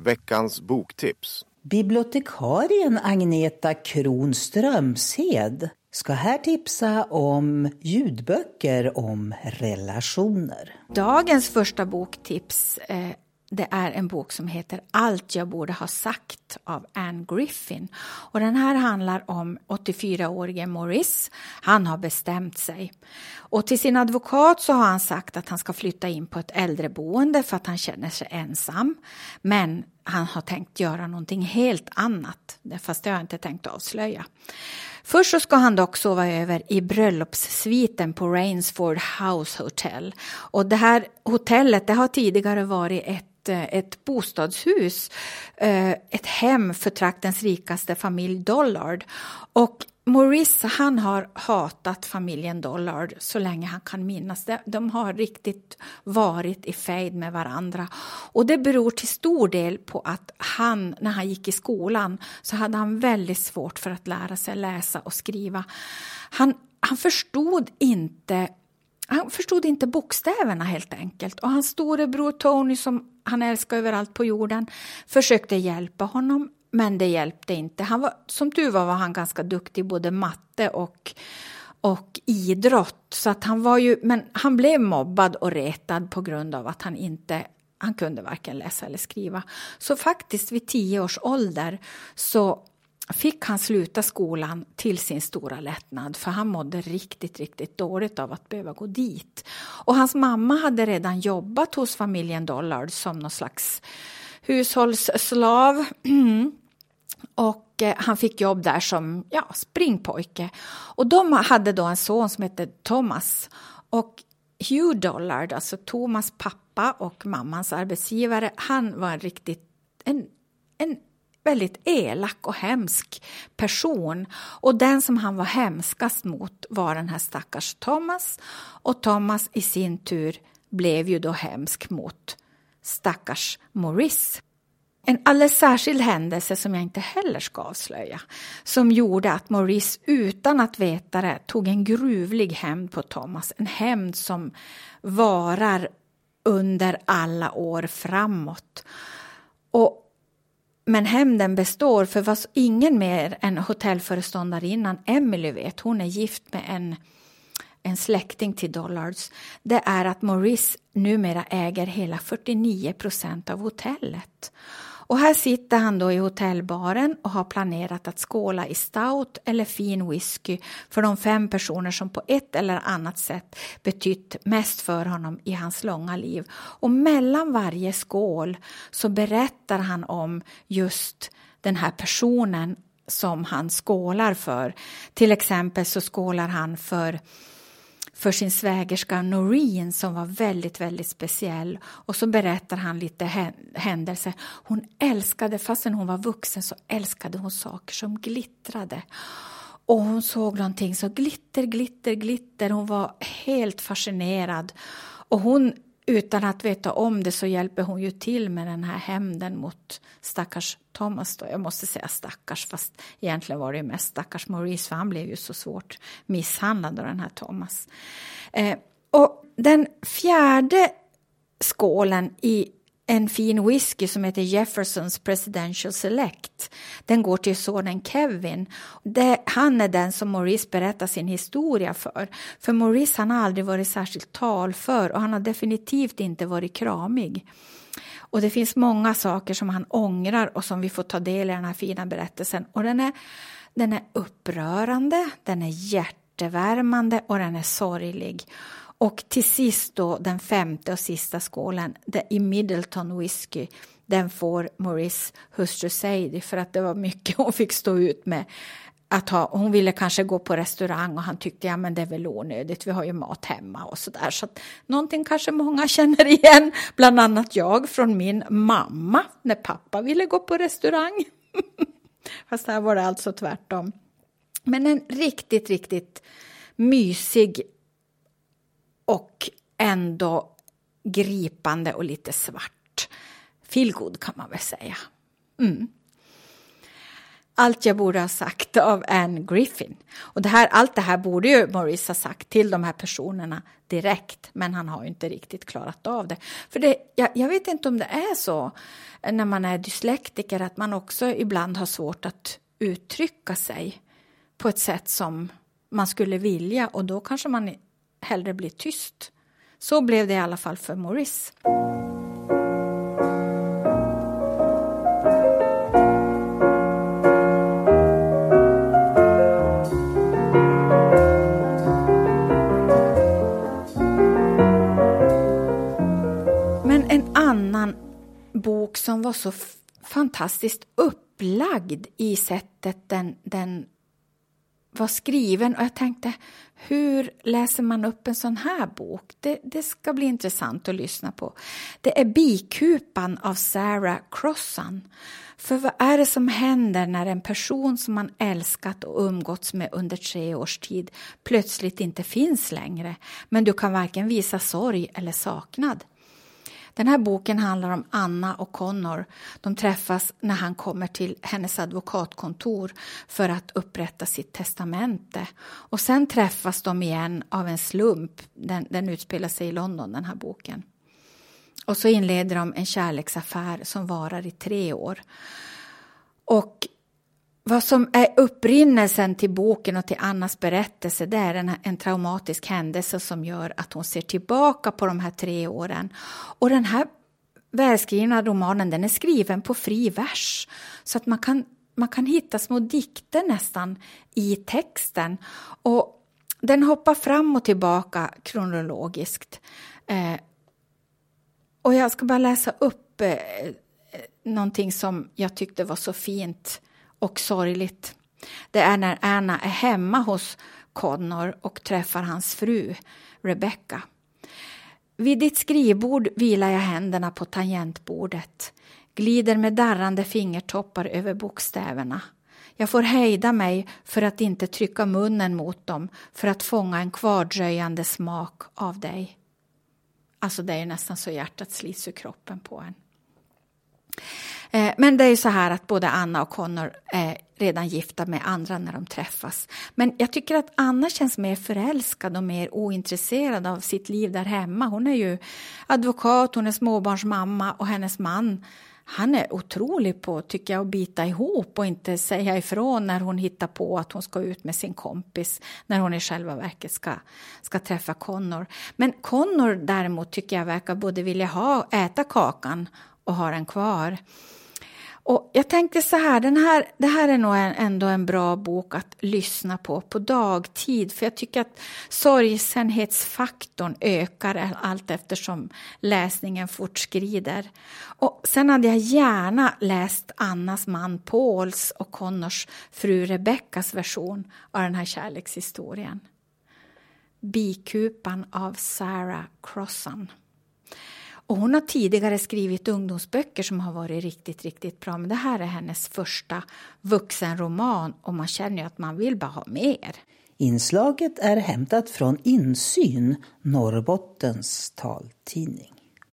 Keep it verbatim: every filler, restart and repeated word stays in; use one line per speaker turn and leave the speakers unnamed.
Veckans boktips.
Bibliotekarien Agneta Kronströmshed ska här tipsa om ljudböcker om relationer.
Dagens första boktips eh, det är en bok som heter Allt jag borde ha sagt av Anne Griffin. Och den här handlar om åttiofyraårige Maurice. Han har bestämt sig. Och till sin advokat så har han sagt att han ska flytta in på ett äldreboende för att han känner sig ensam. Men han har tänkt göra någonting helt annat. Fast det har jag inte tänkt avslöja. Först så ska han dock sova över i bröllopssviten på Rainsford House Hotel. Och det här hotellet det har tidigare varit ett ett bostadshus, ett hem för traktens rikaste familj Dollard. Och Maurice han har hatat familjen Dollard så länge han kan minnas. De har riktigt varit i fejd med varandra. Och det beror till stor del på att han, när han gick i skolan så hade han väldigt svårt för att lära sig läsa och skriva. Han, han förstod inte Han förstod inte bokstäverna helt enkelt. Och hans storebror Tony, som han älskar överallt på jorden, försökte hjälpa honom. Men det hjälpte inte. Han var, som tur var var han ganska duktig i både matte och, och idrott. Så att han var ju, men han blev mobbad och retad på grund av att han inte han kunde varken läsa eller skriva. Så faktiskt vid tio års ålder så fick han sluta skolan till sin stora lättnad, för han mådde riktigt, riktigt dåligt av att behöva gå dit. Och hans mamma hade redan jobbat hos familjen Dollard som någon slags hushållsslav. Och eh, han fick jobb där som ja, springpojke. Och de hade då en son som hette Thomas. Och Hugh Dollard, alltså Thomas pappa och mammans arbetsgivare, han var en riktigt en, en väldigt elak och hemsk person. Och den som han var hemskast mot var den här stackars Thomas. Och Thomas i sin tur blev ju då hemsk mot stackars Maurice. En alldeles särskild händelse som jag inte heller ska avslöja, som gjorde att Maurice utan att veta det tog en gruvlig hämnd på Thomas. En hämnd som varar under alla år framåt. Och Men hämnden består, för vad ingen mer än hotellföreståndarinnan Emily vet, hon är gift med en, en släkting till Dollards, det är att Maurice numera äger hela fyrtionio procent av hotellet. Och här sitter han då i hotellbaren och har planerat att skåla i stout eller fin whisky för de fem personer som på ett eller annat sätt betytt mest för honom i hans långa liv. Och mellan varje skål så berättar han om just den här personen som han skålar för. Till exempel så skålar han för för sin svägerska Noreen som var väldigt, väldigt speciell. Och så berättar han lite händelser. Hon älskade, fastän hon var vuxen så älskade hon saker som glittrade. Och hon såg någonting så glitter, glitter, glitter. Hon var helt fascinerad. Och hon, utan att veta om det, så hjälper hon ju till med den här hämnden mot stackars Thomas då. Jag måste säga stackars, fast egentligen var det ju mest stackars Maurice, för han blev ju så svårt misshandlad av den här Thomas. Eh, och den fjärde skålen i en fin whisky som heter Jeffersons Presidential Select, den går till sonen Kevin. Det, han är den som Maurice berättar sin historia för. För Maurice, han har aldrig varit särskilt talför och han har definitivt inte varit kramig. Och det finns många saker som han ångrar och som vi får ta del i den här fina berättelsen. Och den är, den är upprörande, den är hjärtevärmande och den är sorglig. Och till sist då, den femte och sista skålen, det i Middleton whisky, den får Maurice hustru Sadie, för att det var mycket hon fick stå ut med. Att ha, hon ville kanske gå på restaurang och han tyckte, ja men det är väl onödigt, vi har ju mat hemma och sådär. Så att någonting kanske många känner igen, bland annat jag från min mamma när pappa ville gå på restaurang. Fast här var det alltså tvärtom. Men en riktigt, riktigt mysig och ändå gripande och lite svart. Feel good kan man väl säga. Mm. Allt jag borde ha sagt av Anne Griffin. Och det här, allt det här borde ju Maurice ha sagt till de här personerna direkt. Men han har ju inte riktigt klarat av det. För det, jag, jag vet inte om det är så när man är dyslektiker att man också ibland har svårt att uttrycka sig på ett sätt som man skulle vilja. Och då kanske man hellre blir tyst. Så blev det i alla fall för Maurice. Bok som var så f- fantastiskt upplagd i sättet den, den var skriven. Och jag tänkte, hur läser man upp en sån här bok? Det, det ska bli intressant att lyssna på. Det är Bikupan av Sarah Crossan. För vad är det som händer när en person som man älskat och umgåtts med under tre års tid plötsligt inte finns längre? Men du kan varken visa sorg eller saknad. Den här boken handlar om Anna och Connor. De träffas när han kommer till hennes advokatkontor för att upprätta sitt testamente. Och sen träffas de igen av en slump. Den, den utspelar sig i London, den här boken. Och så inleder de en kärleksaffär som varar i tre år. Och vad som är upprinnelsen till boken och till Annas berättelse, det är en, en traumatisk händelse som gör att hon ser tillbaka på de här tre åren. Och den här välskrivna romanen, den är skriven på fri vers. Så att man kan, man kan hitta små dikter nästan i texten. Och den hoppar fram och tillbaka kronologiskt. Eh, och jag ska bara läsa upp eh, någonting som jag tyckte var så fint och sorgligt. Det är när Anna är hemma hos Connor och träffar hans fru, Rebecca. Vid ditt skrivbord vilar jag händerna på tangentbordet. Glider med darrande fingertoppar över bokstäverna. Jag får hejda mig för att inte trycka munnen mot dem för att fånga en kvardröjande smak av dig. Alltså det är nästan så hjärtat slits ur kroppen på en. Men det är ju så här att både Anna och Connor är redan gifta med andra när de träffas. Men jag tycker att Anna känns mer förälskad och mer ointresserad av sitt liv där hemma. Hon är ju advokat, hon är småbarnsmamma och hennes man, han är otrolig på, tycker jag, att bita ihop och inte säga ifrån när hon hittar på att hon ska ut med sin kompis när hon i själva verket ska, ska träffa Connor. Men Connor däremot tycker jag verkar både vilja ha, äta kakan och ha den kvar. Och jag tänkte så här, den här, det här är nog en, ändå en bra bok att lyssna på på dagtid. För jag tycker att sorgsenhetsfaktorn ökar allt eftersom läsningen fortskrider. Och sen hade jag gärna läst Annas man Pauls och Connors fru Rebeccas version av den här kärlekshistorien. Bikupan av Sarah Crossan. Och hon har tidigare skrivit ungdomsböcker som har varit riktigt, riktigt bra. Men det här är hennes första vuxenroman och man känner ju att man vill bara ha mer.
Inslaget är hämtat från Insyn, Norrbottens taltidning.